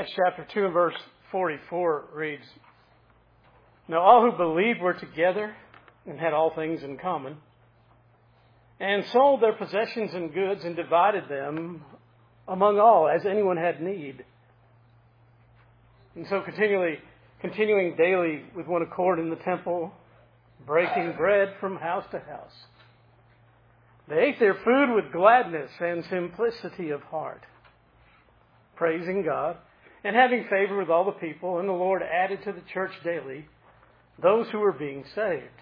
Acts chapter 2 and verse 44 reads, "Now all who believed were together and had all things in common, and sold their possessions and goods and divided them among all as anyone had need." And so continuing daily with one accord in the temple, breaking bread from house to house. They ate their food with gladness and simplicity of heart, praising God and having favor with all the people, and the Lord added to the church daily those who were being saved.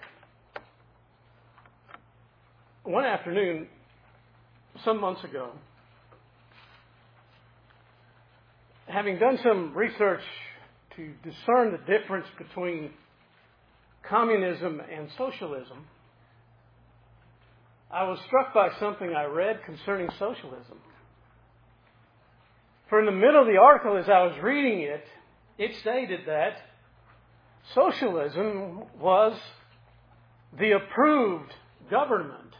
One afternoon, some months ago, having done some research to discern the difference between communism and socialism, I was struck by something I read concerning socialism. For in the middle of the article, as I was reading it, it stated that socialism was the approved government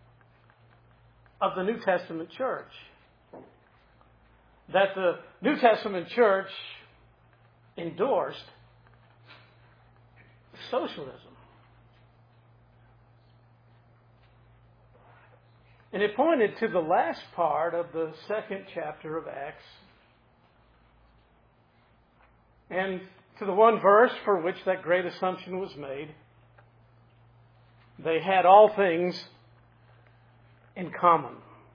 of the New Testament church. That the New Testament church endorsed socialism. And it pointed to the last part of the second chapter of Acts, and to the one verse for which that great assumption was made. They had all things in common.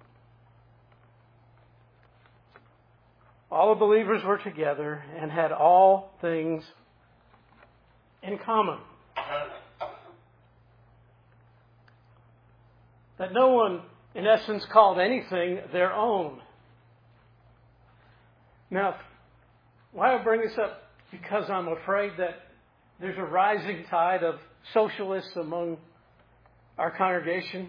All the believers were together and had all things in common. That no one, in essence, called anything their own. Now, why I bring this up? Because I'm afraid that there's a rising tide of socialists among our congregation.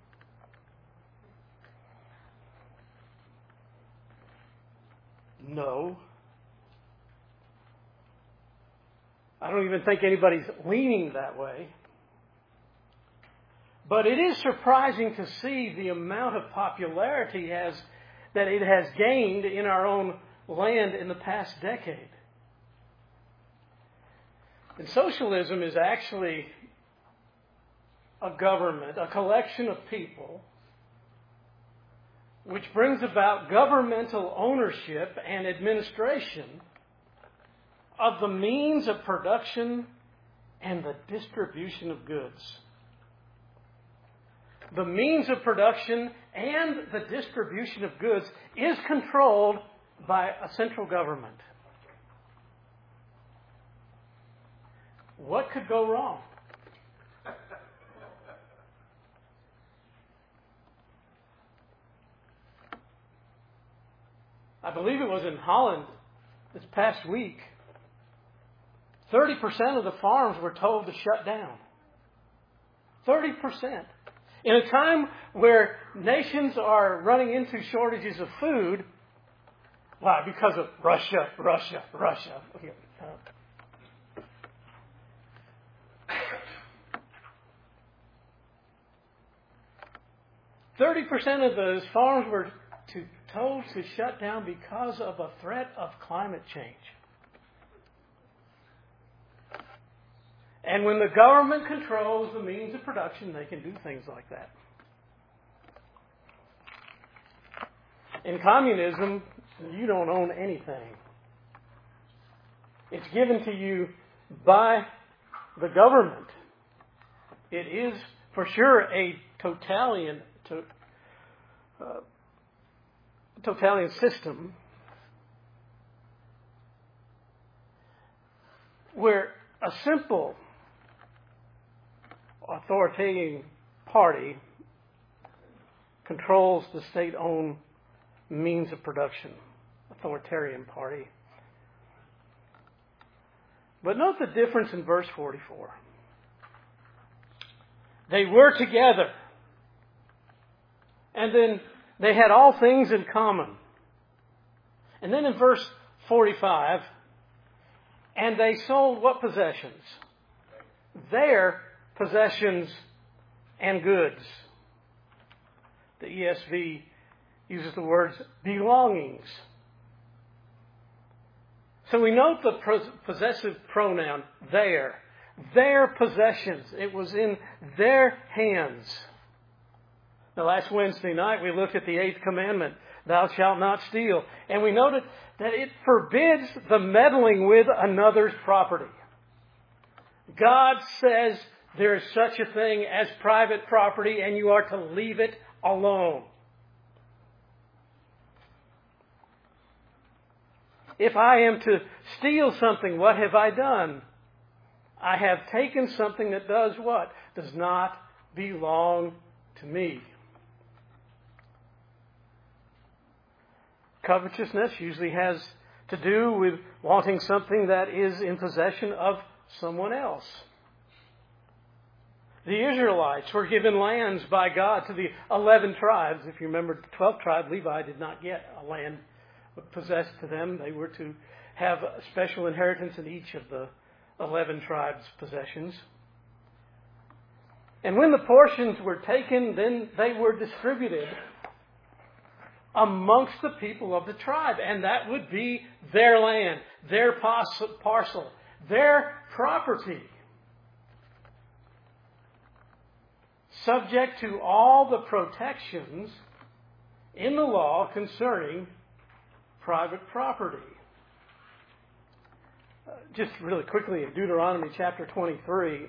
No. I don't even think anybody's leaning that way. But it is surprising to see the amount of popularity that it has gained in our own land in the past decade. And socialism is actually a government, a collection of people, which brings about governmental ownership and administration of the means of production and the distribution of goods. The means of production and the distribution of goods is controlled by a central government. What could go wrong? I believe it was in Holland this past week. 30% of the farms were told to shut down. 30%. In a time where nations are running into shortages of food. Why? Because of Russia. Okay. 30% of those farms were told to shut down because of a threat of climate change. And when the government controls the means of production, they can do things like that. In communism, you don't own anything. It's given to you by the government. It is for sure a totalitarian system where a simple authoritarian party controls the state-owned means of production. Authoritarian party. But note the difference in verse 44. They were together. And then they had all things in common. And then in verse 45, and they sold what possessions? Their possessions and goods. The ESV uses the words belongings. So we note the possessive pronoun, their. Their possessions. It was in their hands. Now, last Wednesday night we looked at the 8th commandment, thou shalt not steal. And we noted that it forbids the meddling with another's property. God says there is such a thing as private property and you are to leave it alone. If I am to steal something, what have I done? I have taken something that does what? Does not belong to me. Covetousness usually has to do with wanting something that is in possession of someone else. The Israelites were given lands by God to the 11 tribes. If you remember, the 12th tribe, Levi, did not get a land possessed to them. They were to have a special inheritance in each of the 11 tribes' possessions. And when the portions were taken, then they were distributed amongst the people of the tribe. And that would be their land, their parcel, their property. Subject to all the protections in the law concerning private property. Just really quickly, in Deuteronomy chapter 23.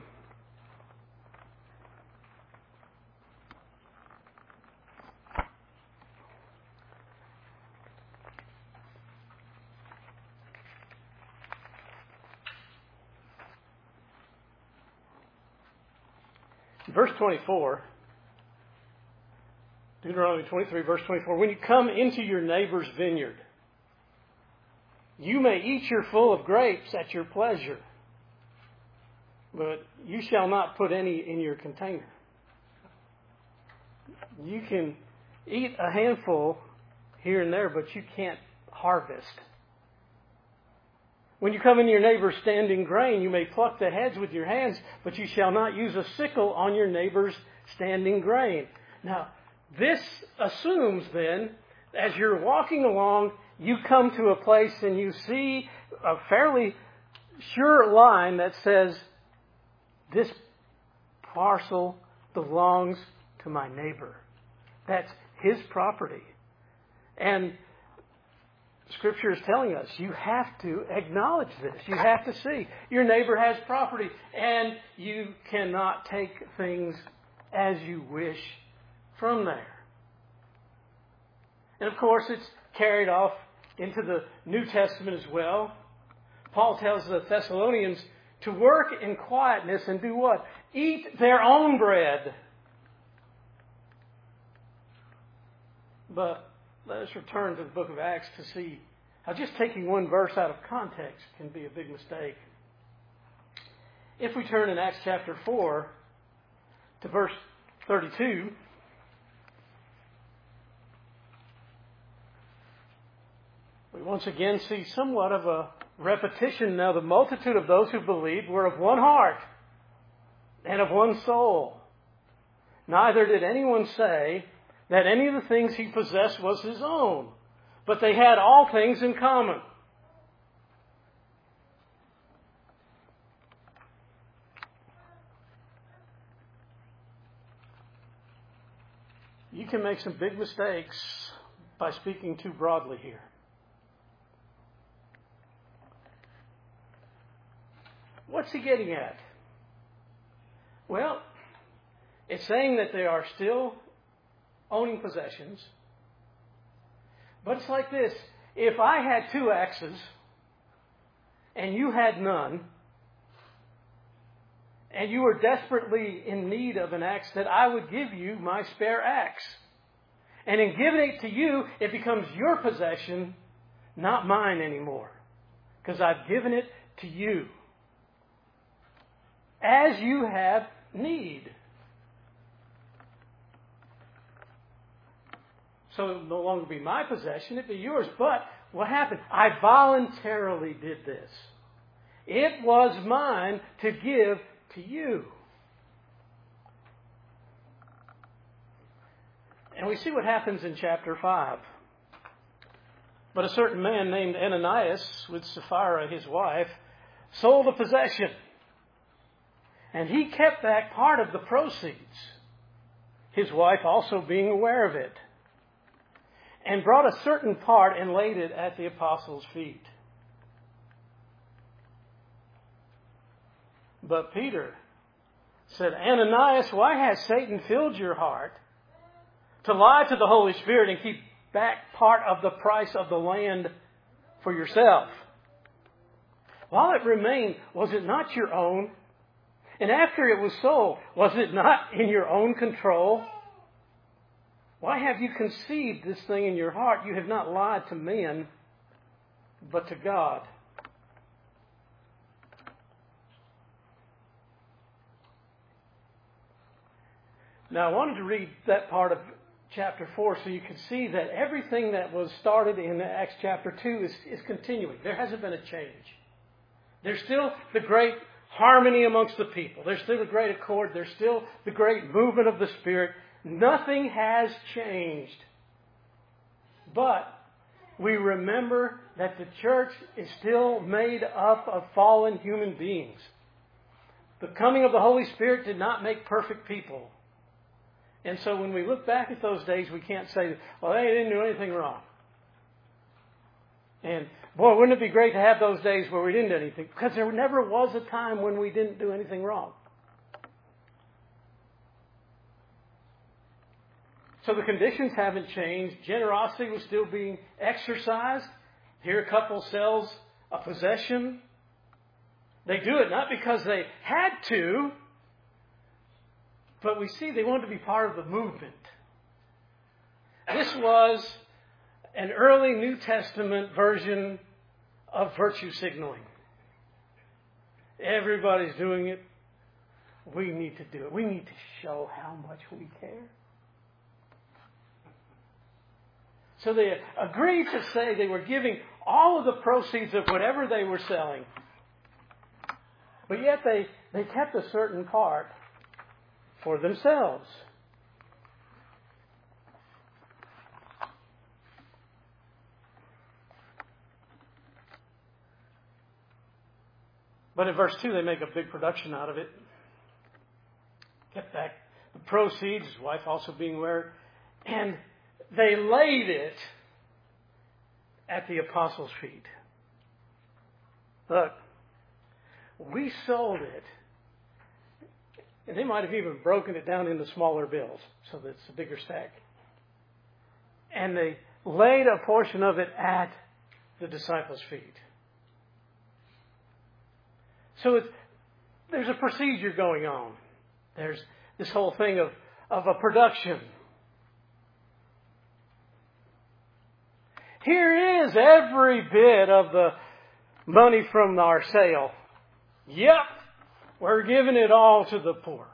Verse 24, Deuteronomy 23, verse 24, when you come into your neighbor's vineyard, you may eat your full of grapes at your pleasure, but you shall not put any in your container. You can eat a handful here and there, but you can't harvest. When you come in your neighbor's standing grain, you may pluck the heads with your hands, but you shall not use a sickle on your neighbor's standing grain. Now, this assumes then, as you're walking along, you come to a place and you see a fairly sure line that says, this parcel belongs to my neighbor. That's his property. And Scripture is telling us you have to acknowledge this. You have to see your neighbor has property and you cannot take things as you wish from there. And of course, it's carried off into the New Testament as well. Paul tells the Thessalonians to work in quietness and do what? Eat their own bread. But let us return to the book of Acts to see how just taking one verse out of context can be a big mistake. If we turn in Acts chapter 4 to verse 32, we once again see somewhat of a repetition. Now the multitude of those who believed were of one heart and of one soul. Neither did anyone say that any of the things he possessed was his own, but they had all things in common. You can make some big mistakes by speaking too broadly here. What's he getting at? Well, it's saying that they are still owning possessions. But it's like this. If I had 2 axes and you had none, and you were desperately in need of an axe, that I would give you my spare axe. And in giving it to you, it becomes your possession, not mine anymore. Because I've given it to you. As you have need. So it will no longer be my possession, it will be yours. But what happened? I voluntarily did this. It was mine to give to you. And we see what happens in chapter 5. But a certain man named Ananias, with Sapphira his wife, sold a possession. And he kept back part of the proceeds, his wife also being aware of it, and brought a certain part and laid it at the apostles' feet. But Peter said, Ananias, why has Satan filled your heart to lie to the Holy Spirit and keep back part of the price of the land for yourself? While it remained, was it not your own? And after it was sold, was it not in your own control? Why have you conceived this thing in your heart? You have not lied to men, but to God. Now, I wanted to read that part of chapter 4 so you can see that everything that was started in Acts chapter 2 is continuing. There hasn't been a change. There's still the great harmony amongst the people. There's still the great accord. There's still the great movement of the Spirit. Nothing has changed. But we remember that the church is still made up of fallen human beings. The coming of the Holy Spirit did not make perfect people. And so when we look back at those days, we can't say, well, they didn't do anything wrong. And boy, wouldn't it be great to have those days where we didn't do anything? Because there never was a time when we didn't do anything wrong. So the conditions haven't changed. Generosity was still being exercised. Here a couple sells a possession. They do it not because they had to, but we see they wanted to be part of the movement. This was an early New Testament version of virtue signaling. Everybody's doing it. We need to do it. We need to show how much we care. So they agreed to say they were giving all of the proceeds of whatever they were selling. But yet they kept a certain part for themselves. But in verse 2, they make a big production out of it. Kept back the proceeds, his wife also being aware. And they laid it at the apostles' feet. Look, we sold it. And they might have even broken it down into smaller bills so that it's a bigger stack. And they laid a portion of it at the disciples' feet. So there's a procedure going on. There's this whole thing of a production. Here is every bit of the money from our sale. Yep, we're giving it all to the poor.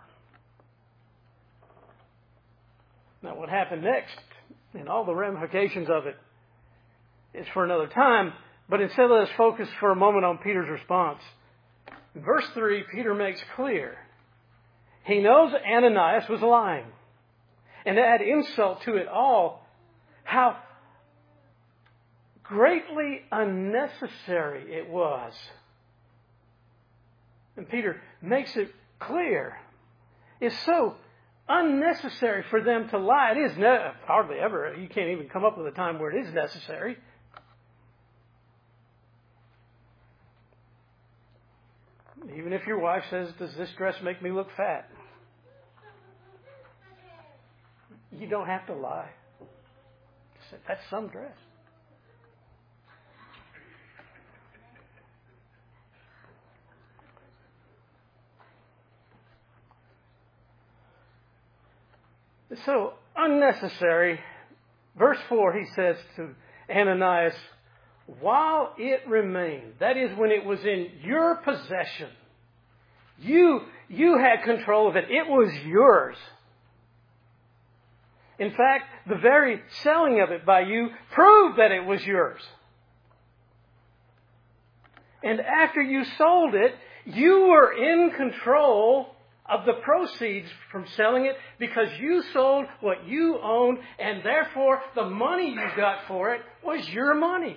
Now what happened next, and all the ramifications of it, is for another time. But instead, let us focus for a moment on Peter's response. In verse 3, Peter makes clear he knows Ananias was lying. And to add insult to it all, how greatly unnecessary it was. And Peter makes it clear. It's so unnecessary for them to lie. It is hardly ever. You can't even come up with a time where it is necessary. Even if your wife says, does this dress make me look fat? You don't have to lie. Say, that's some dress. It's so unnecessary. Verse 4, he says to Ananias, while it remained, that is when it was in your possession, you had control of it. It was yours. In fact, the very selling of it by you proved that it was yours. And after you sold it, you were in control of the proceeds from selling it because you sold what you owned, and therefore the money you got for it was your money.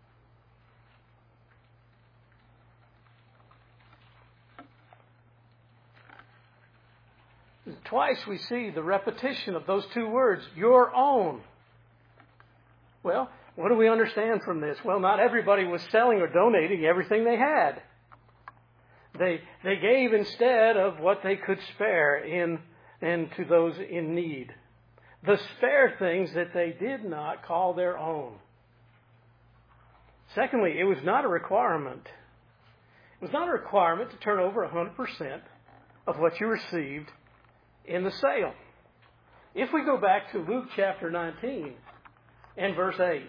Twice we see the repetition of those two words, your own. Well, what do we understand from this? Well, not everybody was selling or donating everything they had. They gave instead of what they could spare and to those in need. The spare things that they did not call their own. Secondly, it was not a requirement. It was not a requirement to turn over 100% of what you received in the sale. If we go back to Luke chapter 19 and verse 8.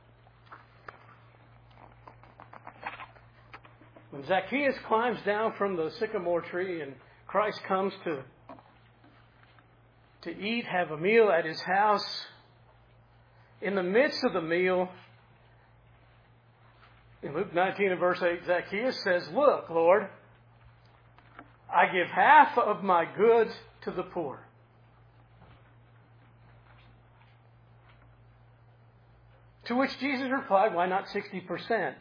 When Zacchaeus climbs down from the sycamore tree and Christ comes to eat, have a meal at his house, in the midst of the meal, in Luke 19 and verse 8, Zacchaeus says, "Look, Lord, I give half of my goods to the poor." To which Jesus replied, "Why not 60%?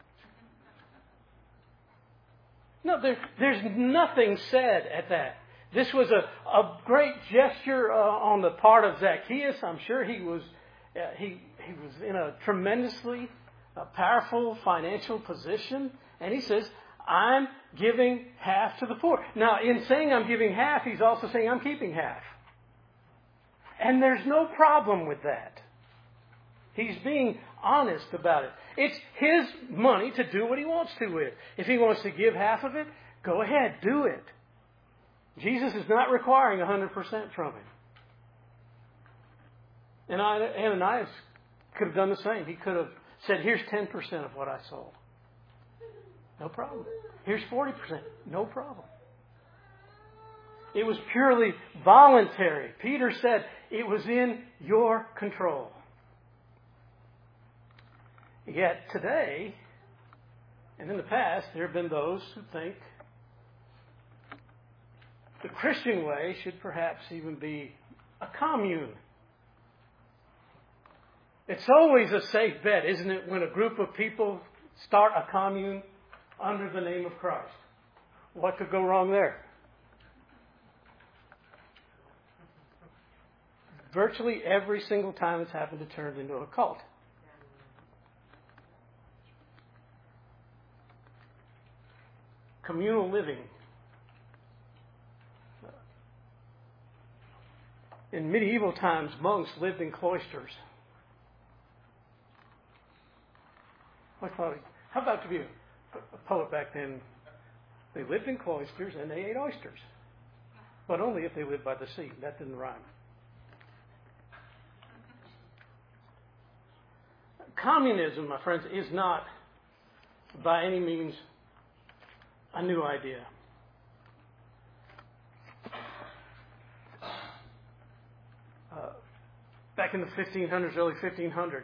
No, there's nothing said at that. This was a great gesture on the part of Zacchaeus. I'm sure he was in a tremendously powerful financial position. And he says, I'm giving half to the poor. Now, in saying I'm giving half, he's also saying I'm keeping half. And there's no problem with that. He's being honest about it. It's his money to do what he wants to with. If he wants to give half of it, go ahead, do it. Jesus is not requiring 100% from him. And Ananias could have done the same. He could have said, here's 10% of what I sold. No problem. Here's 40%. No problem. It was purely voluntary. Peter said it was in your control. Yet today, and in the past, there have been those who think the Christian way should perhaps even be a commune. It's always a safe bet, isn't it, when a group of people start a commune under the name of Christ? What could go wrong there? Virtually every single time it's happened, it turned into a cult. Communal living. In medieval times, monks lived in cloisters. How about to be a poet back then? They lived in cloisters and they ate oysters. But only if they lived by the sea. That didn't rhyme. Communism, my friends, is not by any means a new idea. Back in the 1500s, early 1500s,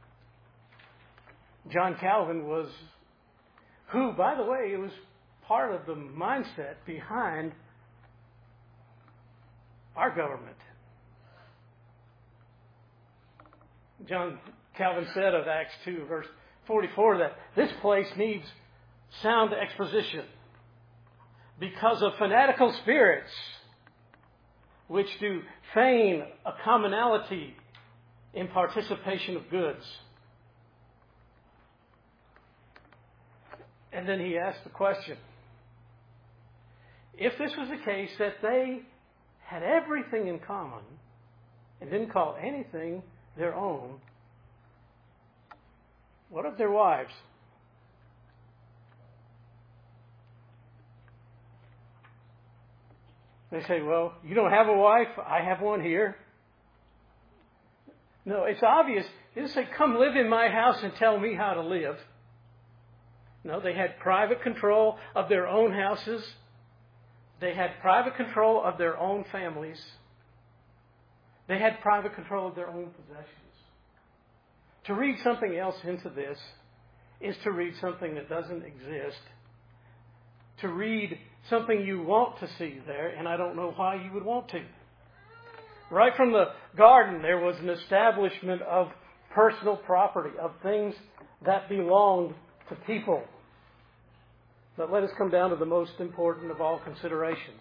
John Calvin was, who, by the way, it was part of the mindset behind our government. John Calvin said of Acts 2, verse 44, that this place needs sound exposition because of fanatical spirits which do feign a commonality in participation of goods. And then he asked the question, if this was the case that they had everything in common and didn't call anything their own, what of their wives? They say, well, you don't have a wife, I have one here. No, it's obvious. They didn't say, come live in my house and tell me how to live. No, they had private control of their own houses. They had private control of their own families. They had private control of their own possessions. To read something else into this is to read something that doesn't exist. to read something you want to see there, and I don't know why you would want to. Right from the garden, there was an establishment of personal property, of things that belonged to people. But let us come down to the most important of all considerations.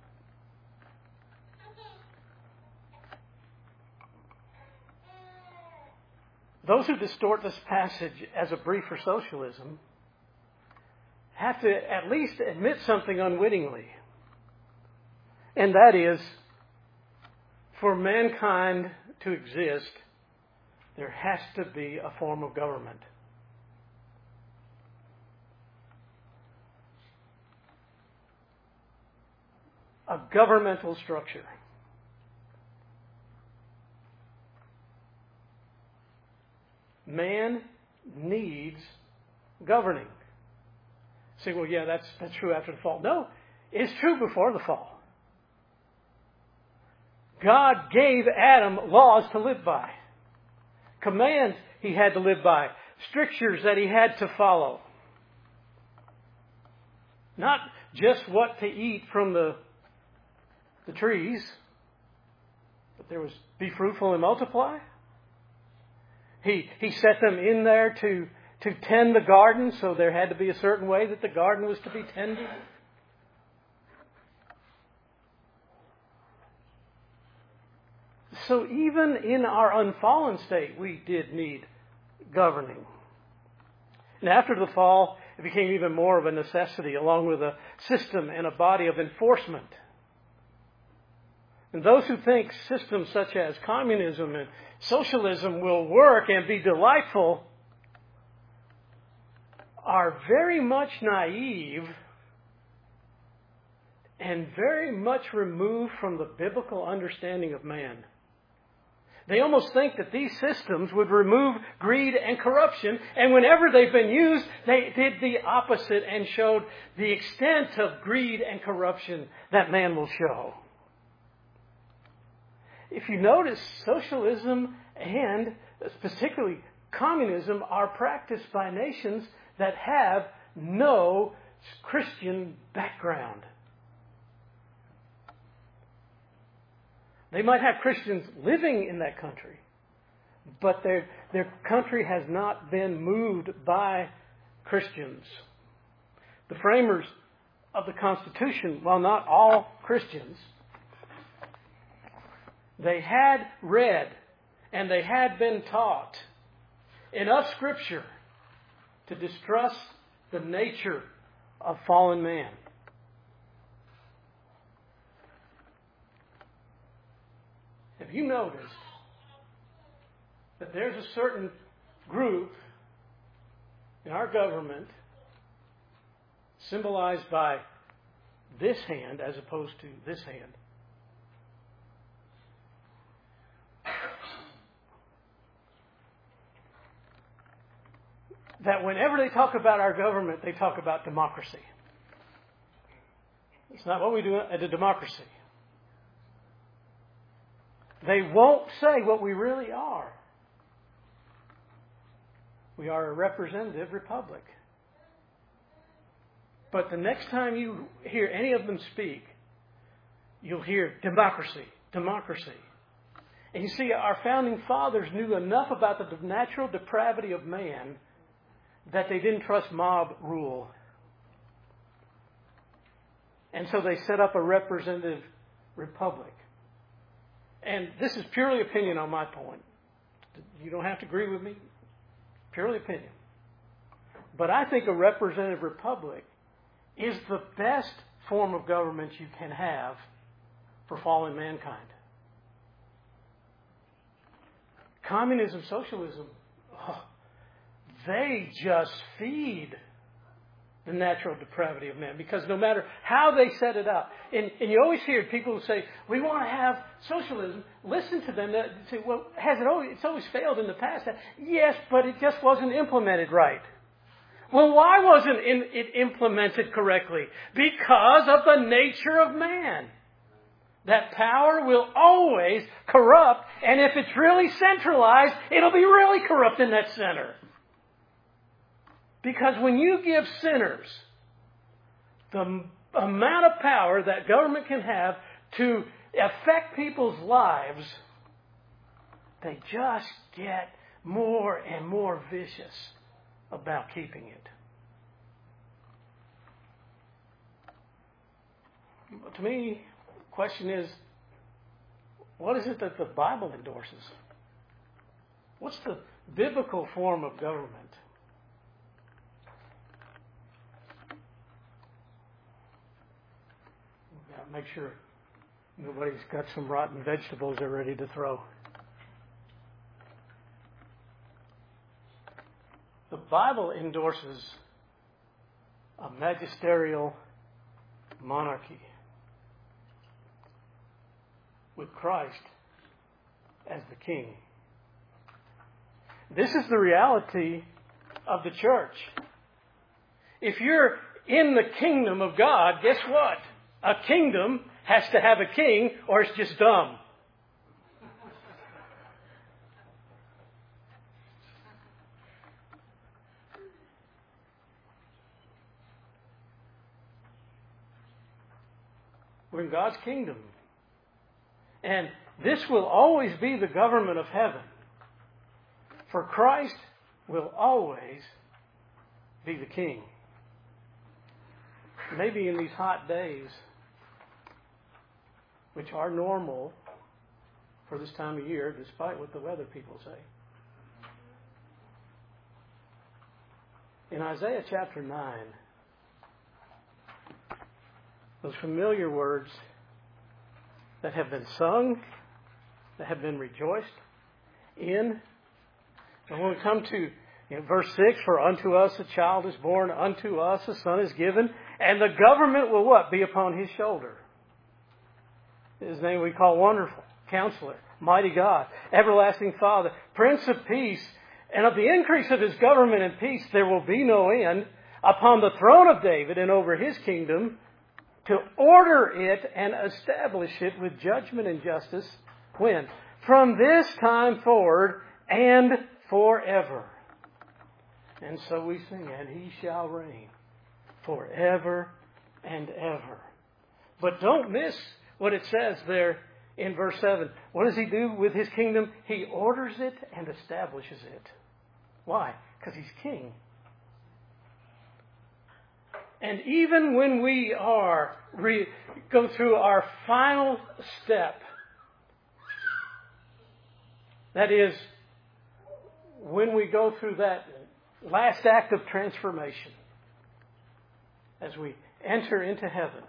Those who distort this passage as a brief for socialism have to at least admit something unwittingly. And that is, for mankind to exist, there has to be a form of government. A governmental structure. Man needs governing. Say, well, yeah, that's true after the fall. No, it's true before the fall. God gave Adam laws to live by. Commands he had to live by. Strictures that he had to follow. Not just what to eat from the trees, but there was be fruitful and multiply. He set them in there to tend the garden, so there had to be a certain way that the garden was to be tended. So even in our unfallen state, we did need governing. And after the fall, it became even more of a necessity, along with a system and a body of enforcement. And those who think systems such as communism and socialism will work and be delightful are very much naive and very much removed from the biblical understanding of man. They almost think that these systems would remove greed and corruption, and whenever they've been used, they did the opposite and showed the extent of greed and corruption that man will show. If you notice, socialism and particularly communism are practiced by nations that have no Christian background. They might have Christians living in that country, but their country has not been moved by Christians. The framers of the Constitution, while not all Christians, they had read and they had been taught enough Scripture to distrust the nature of fallen man. Have you noticed that there's a certain group in our government symbolized by this hand as opposed to this hand? That whenever they talk about our government, they talk about democracy. It's not what we do at a democracy. They won't say what we really are. We are a representative republic. But the next time you hear any of them speak, you'll hear democracy, democracy. And you see, our founding fathers knew enough about the natural depravity of man that they didn't trust mob rule. And so they set up a representative republic. And this is purely opinion on my point. You don't have to agree with me. Purely opinion. But I think a representative republic is the best form of government you can have for fallen mankind. Communism, socialism, they just feed the natural depravity of man, because no matter how they set it up, and you always hear people who say, we want to have socialism. Listen to them. They say, well, it's always failed in the past. Yes, but it just wasn't implemented right. Well, why wasn't it implemented correctly? Because of the nature of man. That power will always corrupt, and if it's really centralized, it'll be really corrupt in that center. Because when you give sinners the amount of power that government can have to affect people's lives, they just get more and more vicious about keeping it. To me, the question is, what is it that the Bible endorses? What's the biblical form of government? We've got to make sure nobody's got some rotten vegetables they're ready to throw. The Bible endorses a magisterial monarchy with Christ as the king. This is the reality of the church. If you're in the kingdom of God, guess what? A kingdom has to have a king, or it's just dumb. We're in God's kingdom. And this will always be the government of heaven. For Christ will always be the king. Maybe in these hot days, which are normal for this time of year, despite what the weather people say. In Isaiah chapter 9, those familiar words that have been sung, that have been rejoiced in. And when we come to verse 6, for unto us a child is born, unto us a son is given, and the government will what? Be upon his shoulder. His name we call Wonderful, Counselor, Mighty God, Everlasting Father, Prince of Peace. And of the increase of his government and peace there will be no end upon the throne of David and over his kingdom, to order it and establish it with judgment and justice. When? From this time forward and forever. And so we sing, and he shall reign forever and ever. But don't miss what it says there in verse 7. What does he do with his kingdom? He orders it and establishes it. Why? Because he's king. And even when we go through our final step, that is, when we go through that last act of transformation, as we enter into heaven,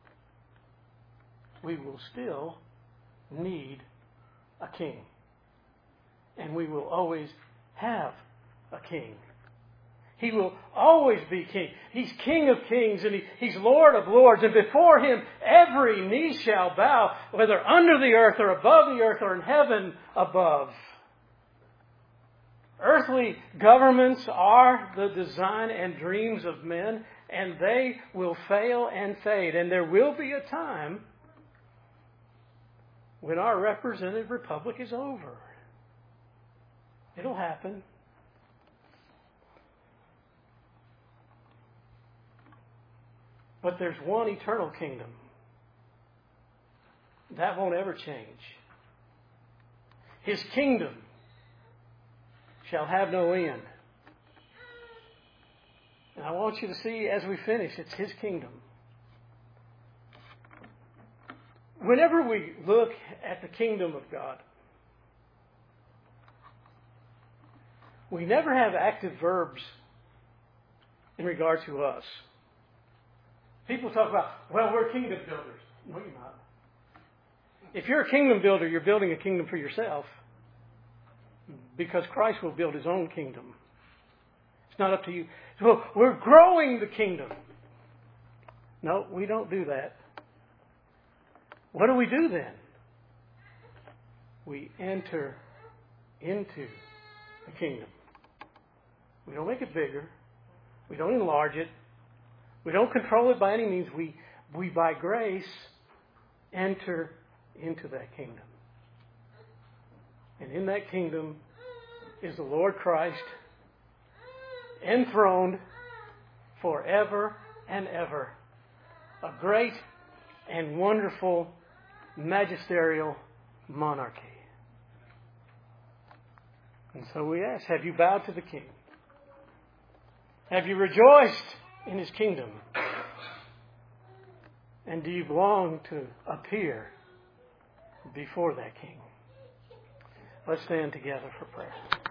we will still need a king. And we will always have a king. He will always be king. He's King of kings and he's Lord of lords. And before him every knee shall bow, whether under the earth or above the earth or in heaven above. Earthly governments are the design and dreams of men, and they will fail and fade. And there will be a time when our representative republic is over. It'll happen. But there's one eternal kingdom. That won't ever change. His kingdom shall have no end. And I want you to see as we finish, it's his kingdom. Whenever we look at the kingdom of God, we never have active verbs in regard to us. People talk about, well, we're kingdom builders. No, you're not. If you're a kingdom builder, you're building a kingdom for yourself. Because Christ will build his own kingdom. It's not up to you. So we're growing the kingdom. No, we don't do that. What do we do then? We enter into the kingdom. We don't make it bigger. We don't enlarge it. We don't control it by any means. We by grace enter into that kingdom. And in that kingdom is the Lord Christ enthroned forever and ever. a great and wonderful magisterial monarchy. And so we ask, have you bowed to the King? Have you rejoiced in His kingdom? And do you long to appear before that King? Let's stand together for prayer.